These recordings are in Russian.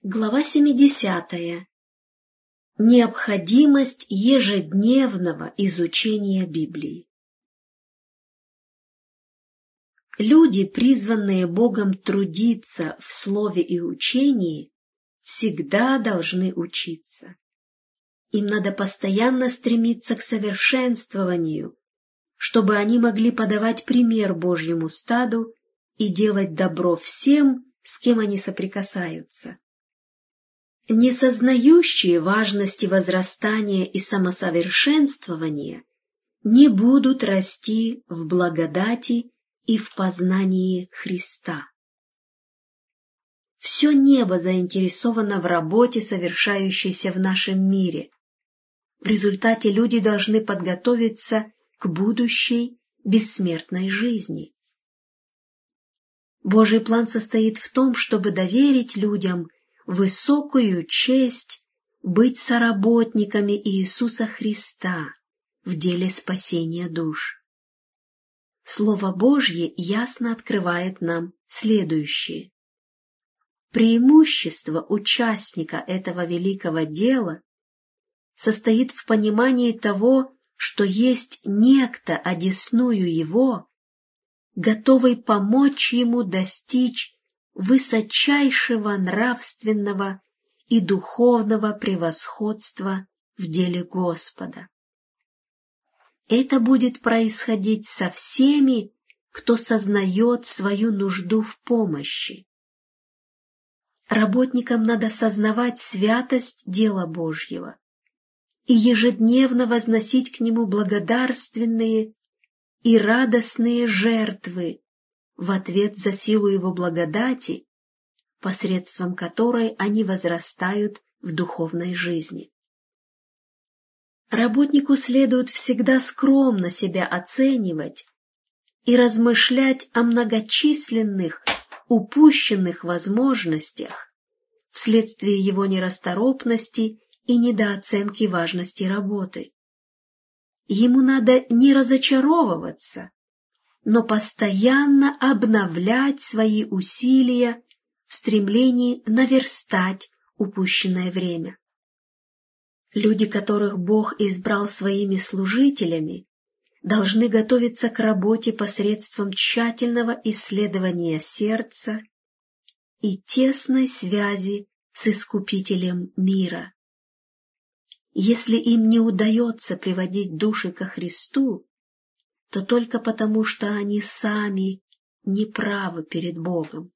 Глава 70. Необходимость ежедневного изучения Библии. Люди, призванные Богом трудиться в слове и учении, всегда должны учиться. Им надо постоянно стремиться к совершенствованию, чтобы они могли подавать пример Божьему стаду и делать добро всем, с кем они соприкасаются. Не сознающие важности возрастания и самосовершенствования не будут расти в благодати и в познании Христа. Все небо заинтересовано в работе, совершающейся в нашем мире. В результате люди должны подготовиться к будущей бессмертной жизни. Божий план состоит в том, чтобы доверить людям высокую честь быть соработниками Иисуса Христа в деле спасения душ. Слово Божье ясно открывает нам следующее. Преимущество участника этого великого дела состоит в понимании того, что есть некто, одесную его, готовый помочь ему достичь высочайшего нравственного и духовного превосходства в деле Господа. Это будет происходить со всеми, кто сознает свою нужду в помощи. Работникам надо сознавать святость дела Божьего и ежедневно возносить к нему благодарственные и радостные жертвы в ответ за силу его благодати, посредством которой они возрастают в духовной жизни. Работнику следует всегда скромно себя оценивать и размышлять о многочисленных упущенных возможностях вследствие его нерасторопности и недооценки важности работы. Ему надо не разочаровываться, но постоянно обновлять свои усилия в стремлении наверстать упущенное время. Люди, которых Бог избрал своими служителями, должны готовиться к работе посредством тщательного исследования сердца и тесной связи с Искупителем мира. Если им не удается приводить души ко Христу, то только потому, что они сами неправы перед Богом.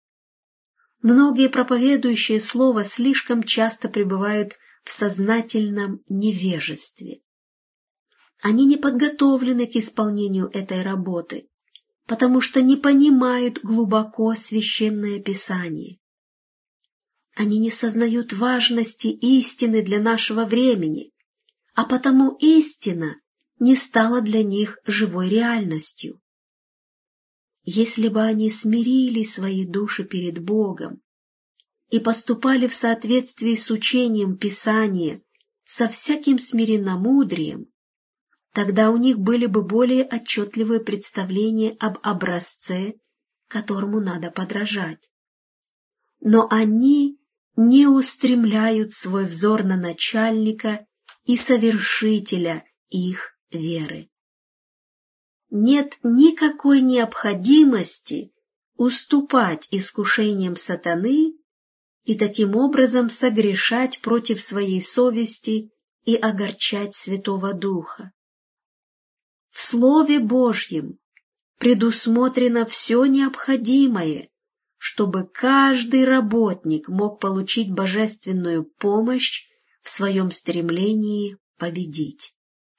Многие проповедующие Слово слишком часто пребывают в сознательном невежестве. Они не подготовлены к исполнению этой работы, потому что не понимают глубоко Священное Писание. Они не сознают важности истины для нашего времени, а потому истина не стала для них живой реальностью. Если бы они смирили свои души перед Богом и поступали в соответствии с учением Писания со всяким смиренномудрием, тогда у них были бы более отчетливые представления об образце, которому надо подражать. Но они не устремляют свой взор на начальника и совершителя их веры. Нет никакой необходимости уступать искушениям сатаны и таким образом согрешать против своей совести и огорчать Святого Духа. В Слове Божьем предусмотрено все необходимое, чтобы каждый работник мог получить божественную помощь в своем стремлении победить.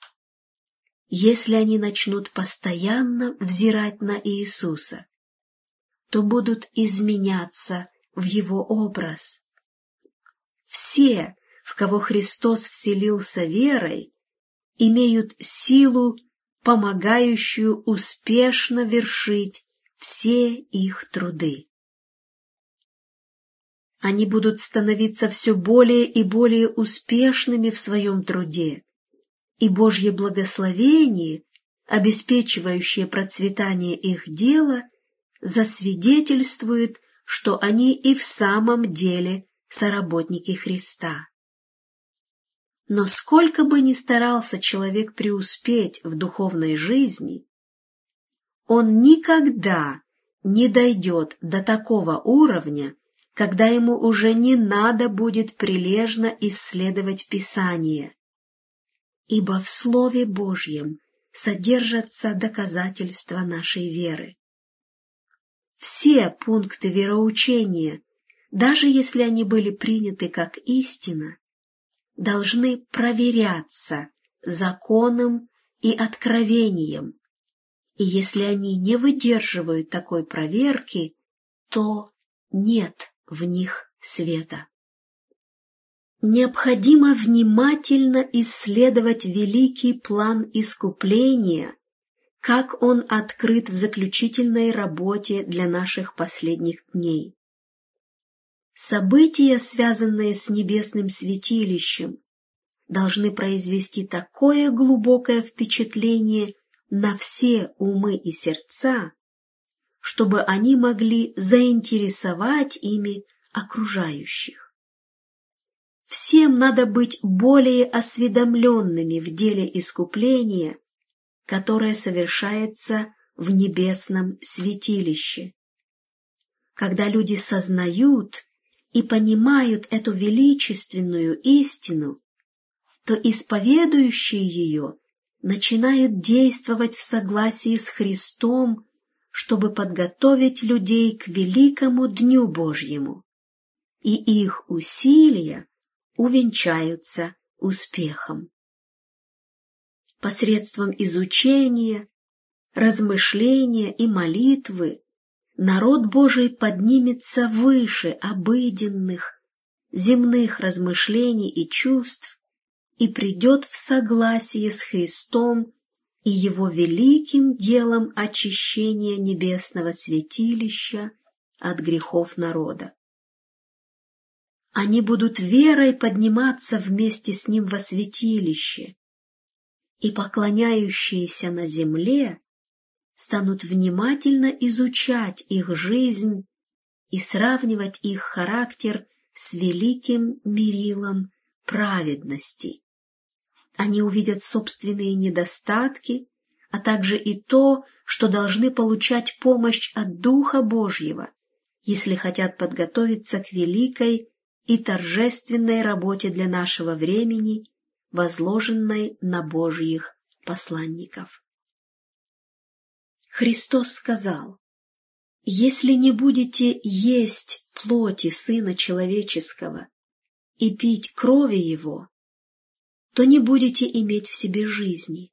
Если они начнут постоянно взирать на Иисуса, то будут изменяться в Его образ. Все, в кого Христос вселился верой, имеют силу, помогающую успешно вершить все их труды. Они будут становиться все более и более успешными в своем труде, и Божье благословение, обеспечивающее процветание их дела, засвидетельствует, что они и в самом деле соработники Христа. Но сколько бы ни старался человек преуспеть в духовной жизни, он никогда не дойдет до такого уровня, когда ему уже не надо будет прилежно исследовать Писание, ибо в Слове Божьем содержатся доказательства нашей веры. Все пункты вероучения, даже если они были приняты как истина, должны проверяться законом и откровением, и если они не выдерживают такой проверки, то нет в них света. Необходимо внимательно исследовать великий план искупления, как он открыт в заключительной работе для наших последних дней. События, связанные с небесным святилищем, должны произвести такое глубокое впечатление на все умы и сердца, чтобы они могли заинтересовать ими окружающих. Всем надо быть более осведомленными в деле искупления, которое совершается в небесном святилище. Когда люди сознают и понимают эту величественную истину, то исповедующие ее начинают действовать в согласии с Христом, чтобы подготовить людей к великому Дню Божьему, и их усилия увенчаются успехом. Посредством изучения, размышления и молитвы народ Божий поднимется выше обыденных, земных размышлений и чувств и придет в согласие с Христом и Его великим делом очищения небесного святилища от грехов народа. Они будут верой подниматься вместе с Ним во святилище, и поклоняющиеся на земле станут внимательно изучать их жизнь и сравнивать их характер с великим мерилом праведности. Они увидят собственные недостатки, а также и то, что должны получать помощь от Духа Божьего, если хотят подготовиться к великой и торжественной работе для нашего времени, возложенной на Божьих посланников. Христос сказал: «Если не будете есть плоти Сына Человеческого и пить крови Его, то не будете иметь в себе жизни.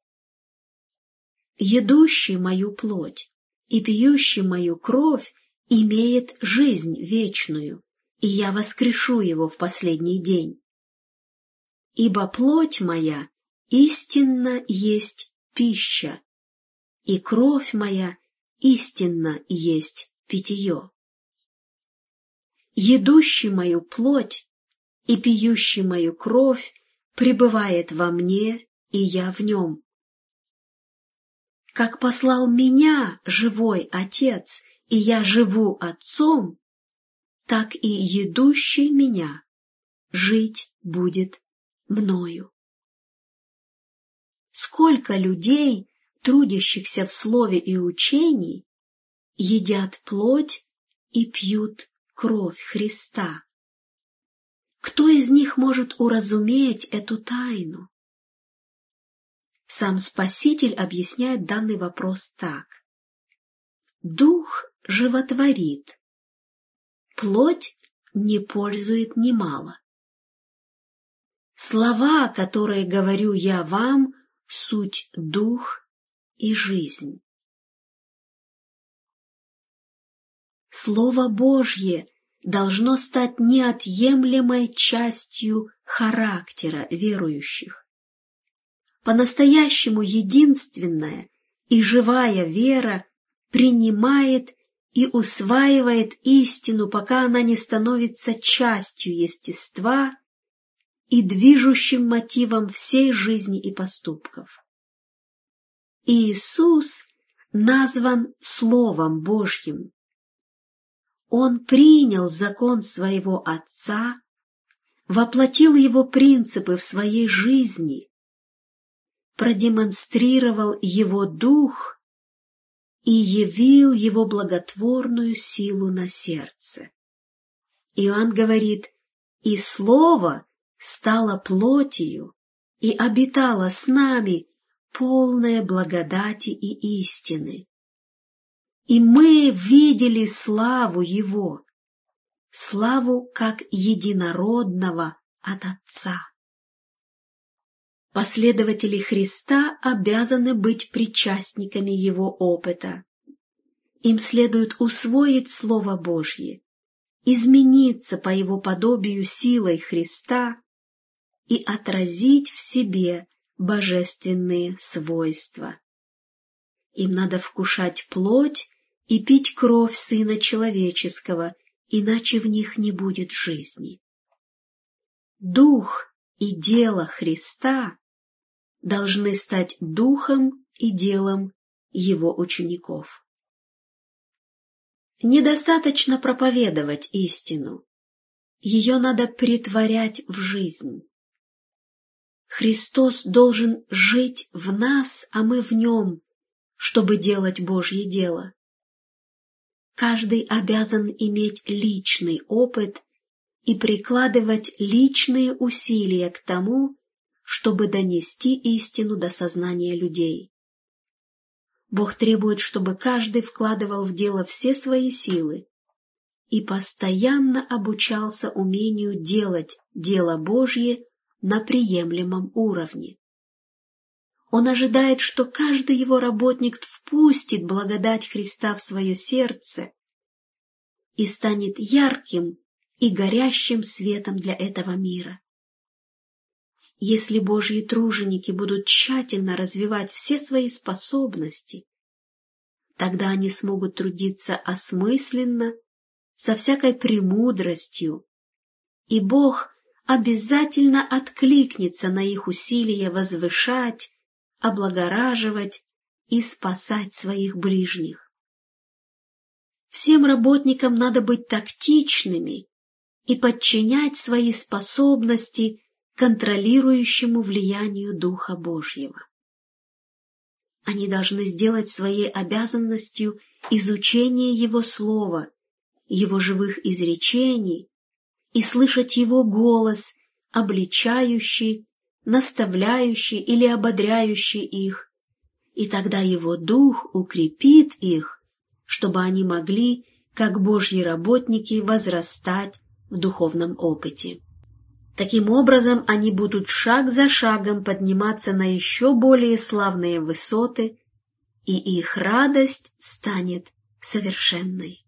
Едущий мою плоть и пьющий мою кровь имеет жизнь вечную, и я воскрешу его в последний день. Ибо плоть моя истинно есть пища, и кровь моя истинно есть питье. Едущий мою плоть и пьющий мою кровь пребывает во мне, и я в нем. Как послал меня живой Отец, и я живу Отцом, так и едущий меня жить будет мною». Сколько людей, трудящихся в слове и учении, едят плоть и пьют кровь Христа? Кто из них может уразуметь эту тайну? Сам Спаситель объясняет данный вопрос так: дух животворит, плоть не пользует немало. Слова, которые говорю я вам, суть дух и жизнь. Слово Божье должно стать неотъемлемой частью характера верующих. По-настоящему единственная и живая вера принимает и усваивает истину, пока она не становится частью естества и движущим мотивом всей жизни и поступков. Иисус назван Словом Божьим. Он принял закон своего Отца воплотил его принципы в своей жизни, продемонстрировал его дух и явил его благотворную силу на сердце. Иоанн говорит: «И Слово стало плотью и обитало с нами, полное благодати и истины. И мы видели славу Его, славу как единородного от Отца». Последователи Христа обязаны быть причастниками Его опыта. Им следует усвоить Слово Божье, измениться по Его подобию силой Христа и отразить в себе божественные свойства. Им надо вкушать плоть и пить кровь Сына Человеческого, иначе в них не будет жизни. Дух и дело Христа должны стать духом и делом Его учеников. Недостаточно проповедовать истину, ее надо претворять в жизнь. Христос должен жить в нас, а мы в Нем, чтобы делать Божье дело. Каждый обязан иметь личный опыт и прикладывать личные усилия к тому, чтобы донести истину до сознания людей. Бог требует, чтобы каждый вкладывал в дело все свои силы и постоянно обучался умению делать дело Божье на приемлемом уровне. Он ожидает, что каждый его работник впустит благодать Христа в свое сердце и станет ярким и горящим светом для этого мира. Если Божьи труженики будут тщательно развивать все свои способности, тогда они смогут трудиться осмысленно, со всякой премудростью, и Бог обязательно откликнется на их усилия возвышать, облагораживать и спасать своих ближних. Всем работникам надо быть тактичными и подчинять свои способности контролирующему влиянию Духа Божьего. Они должны сделать своей обязанностью изучение Его Слова, Его живых изречений и слышать Его голос, обличающий, наставляющий или ободряющий их, и тогда Его Дух укрепит их, чтобы они могли, как Божьи работники, возрастать в духовном опыте. Таким образом, они будут шаг за шагом подниматься на еще более славные высоты, и их радость станет совершенной.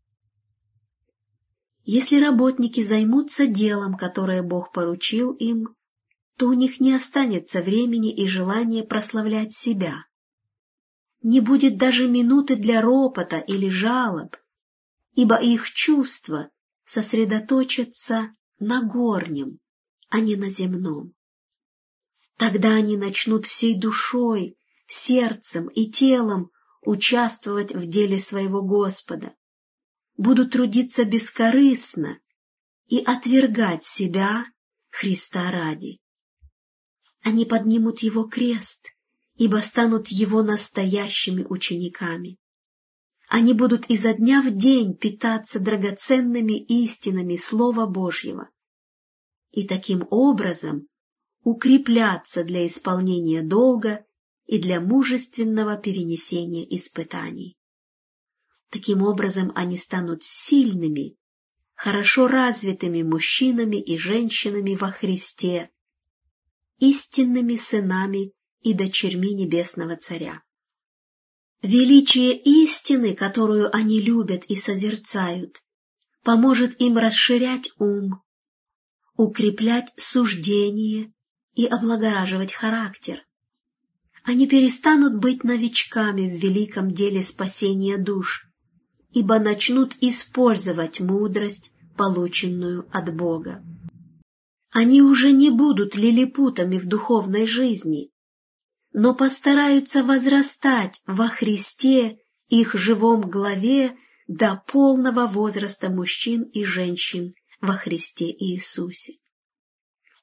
Если работники займутся делом, которое Бог поручил им, то у них не останется времени и желания прославлять себя. Не будет даже минуты для ропота или жалоб, ибо их чувства сосредоточатся на горнем, а не на земном. Тогда они начнут всей душой, сердцем и телом участвовать в деле своего Господа, будут трудиться бескорыстно и отвергать себя Христа ради. Они поднимут Его крест, ибо станут Его настоящими учениками. Они будут изо дня в день питаться драгоценными истинами Слова Божьего и таким образом укрепляться для исполнения долга и для мужественного перенесения испытаний. Таким образом они станут сильными, хорошо развитыми мужчинами и женщинами во Христе, истинными сынами и дочерьми Небесного Царя. Величие истины, которую они любят и созерцают, поможет им расширять ум, укреплять суждение и облагораживать характер. Они перестанут быть новичками в великом деле спасения душ, ибо начнут использовать мудрость, полученную от Бога. Они уже не будут лилипутами в духовной жизни, но постараются возрастать во Христе, их живом главе, до полного возраста мужчин и женщин во Христе Иисусе.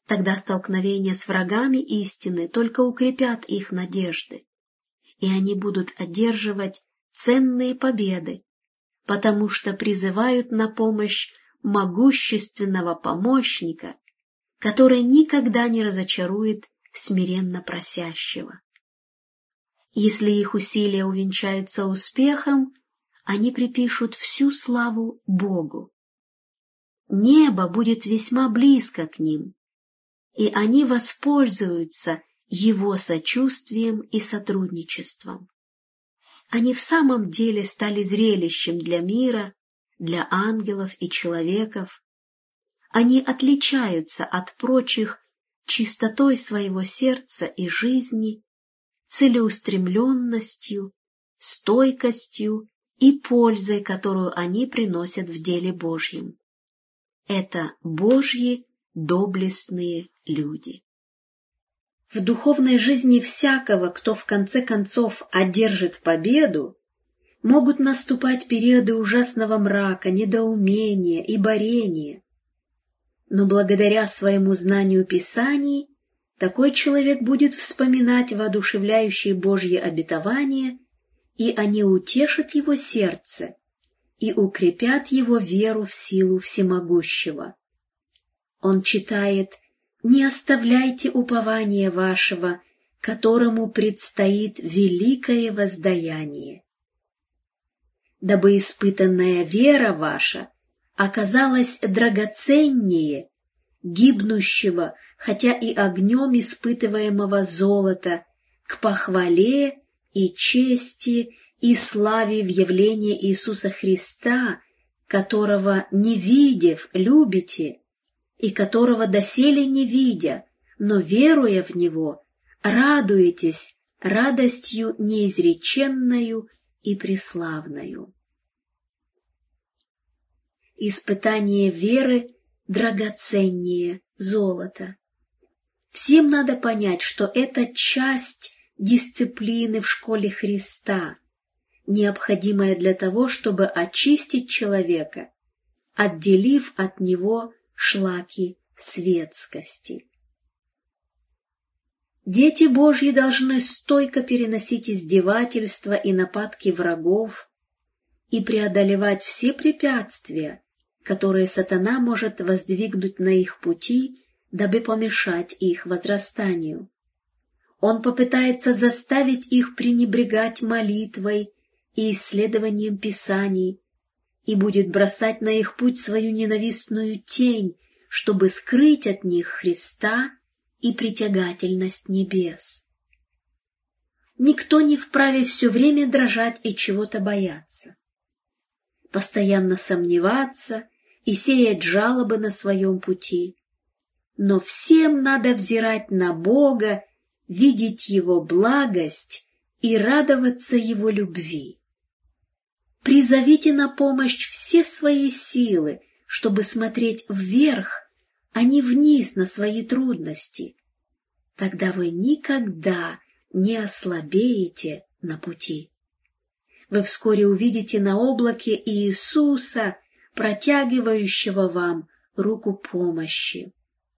Тогда столкновения с врагами истины только укрепят их надежды, и они будут одерживать ценные победы, потому что призывают на помощь могущественного помощника, который никогда не разочарует смиренно просящего. Если их усилия увенчаются успехом, они припишут всю славу Богу. Небо будет весьма близко к ним, и они воспользуются Его сочувствием и сотрудничеством. Они в самом деле стали зрелищем для мира, для ангелов и человеков. Они отличаются от прочих чистотой своего сердца и жизни, целеустремленностью, стойкостью и пользой, которую они приносят в деле Божьем. Это Божьи доблестные люди. В духовной жизни всякого, кто в конце концов одержит победу, могут наступать периоды ужасного мрака, недоумения и борения. Но благодаря своему знанию Писаний такой человек будет вспоминать воодушевляющие Божьи обетования, и они утешат его сердце и укрепят его веру в силу всемогущего. Он читает: «Не оставляйте упования вашего, которому предстоит великое воздаяние. Дабы испытанная вера ваша оказалась драгоценнее гибнущего, хотя и огнем испытываемого золота, к похвале и чести и славе в явлении Иисуса Христа, которого, не видев, любите, и которого доселе не видя, но веруя в Него, радуетесь радостью неизреченною и преславною». Испытание веры драгоценнее золота. Всем надо понять, что это часть дисциплины в школе Христа, необходимая для того, чтобы очистить человека, отделив от него шлаки светскости. Дети Божьи должны стойко переносить издевательства и нападки врагов и преодолевать все препятствия, которые сатана может воздвигнуть на их пути, дабы помешать их возрастанию. Он попытается заставить их пренебрегать молитвой и исследованием Писаний, и будет бросать на их путь свою ненавистную тень, чтобы скрыть от них Христа и притягательность небес. Никто не вправе все время дрожать и чего-то бояться, постоянно сомневаться и сеять жалобы на своем пути. Но всем надо взирать на Бога, видеть Его благость и радоваться Его любви. Призовите на помощь все свои силы, чтобы смотреть вверх, а не вниз на свои трудности. Тогда вы никогда не ослабеете на пути. Вы вскоре увидите на облаке Иисуса, протягивающего вам руку помощи.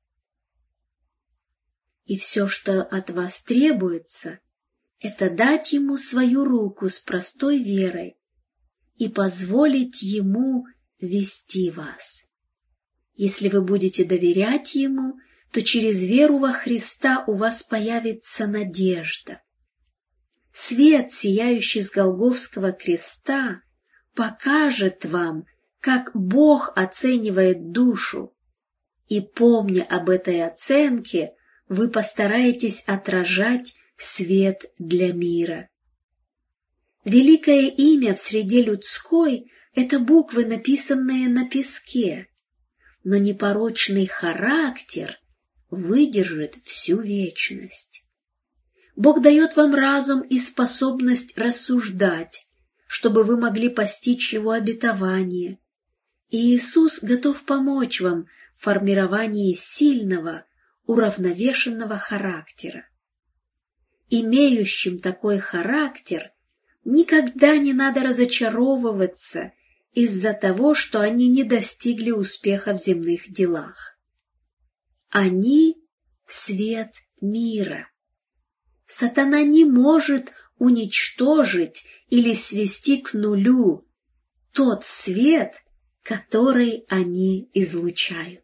И все, что от вас требуется, это дать Ему свою руку с простой верой и позволить Ему вести вас. Если вы будете доверять Ему, то через веру во Христа у вас появится надежда. Свет, сияющий с Голгофского креста, покажет вам, как Бог оценивает душу, и, помня об этой оценке, вы постараетесь отражать свет для мира. Великое имя в среде людской – это буквы, написанные на песке, но непорочный характер выдержит всю вечность. Бог дает вам разум и способность рассуждать, чтобы вы могли постичь Его обетование, и Иисус готов помочь вам в формировании сильного, уравновешенного характера. Имеющим такой характер никогда не надо разочаровываться из-за того, что они не достигли успеха в земных делах. они — свет мира. Сатана не может уничтожить или свести к нулю тот свет, который они излучают.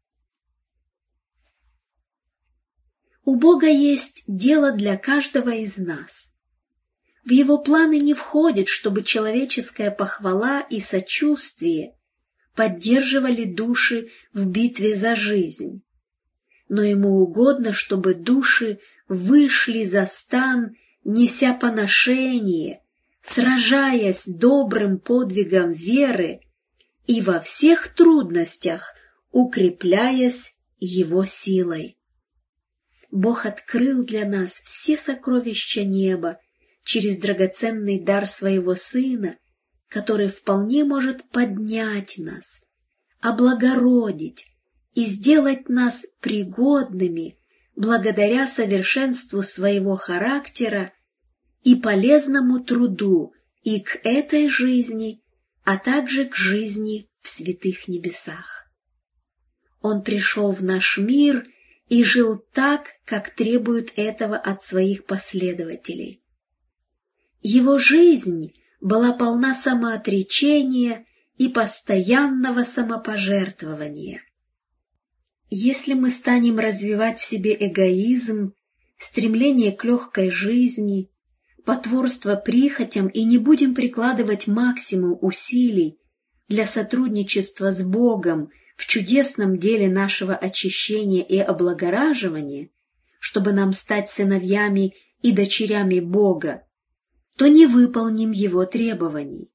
У Бога есть дело для каждого из нас. В Его планы не входит, чтобы человеческая похвала и сочувствие поддерживали души в битве за жизнь. Но Ему угодно, чтобы души вышли за стан, неся поношение, сражаясь добрым подвигом веры и во всех трудностях укрепляясь Его силой. Бог открыл для нас все сокровища неба через драгоценный дар Своего Сына, который вполне может поднять нас, облагородить и сделать нас пригодными благодаря совершенству своего характера и полезному труду и к этой жизни, а также к жизни в святых небесах. Он пришел в наш мир и жил так, как требует этого от своих последователей. Его жизнь была полна самоотречения и постоянного самопожертвования. Если мы станем развивать в себе эгоизм, стремление к легкой жизни, потворство прихотям и не будем прикладывать максимум усилий для сотрудничества с Богом в чудесном деле нашего очищения и облагораживания, чтобы нам стать сыновьями и дочерями Бога, то не выполним Его требований.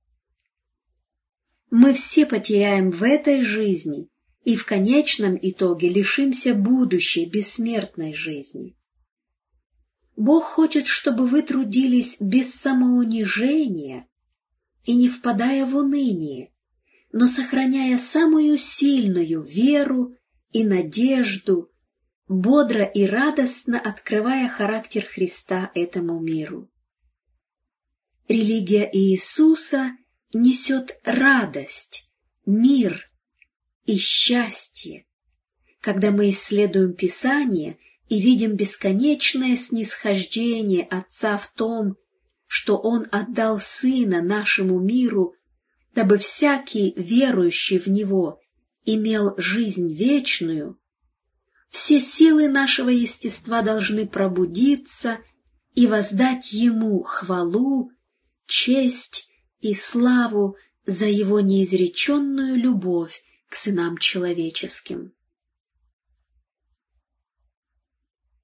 Мы все потеряем в этой жизни и в конечном итоге лишимся будущей бессмертной жизни. Бог хочет, чтобы вы трудились без самоунижения и не впадая в уныние, но сохраняя самую сильную веру и надежду, бодро и радостно открывая характер Христа этому миру. Религия Иисуса несет радость, мир и счастье, когда мы исследуем Писание и видим бесконечное снисхождение Отца в том, что Он отдал Сына нашему миру, дабы всякий верующий в Него имел жизнь вечную. Все силы нашего естества должны пробудиться и воздать Ему хвалу, честь и славу за Его неизреченную любовь к сынам человеческим.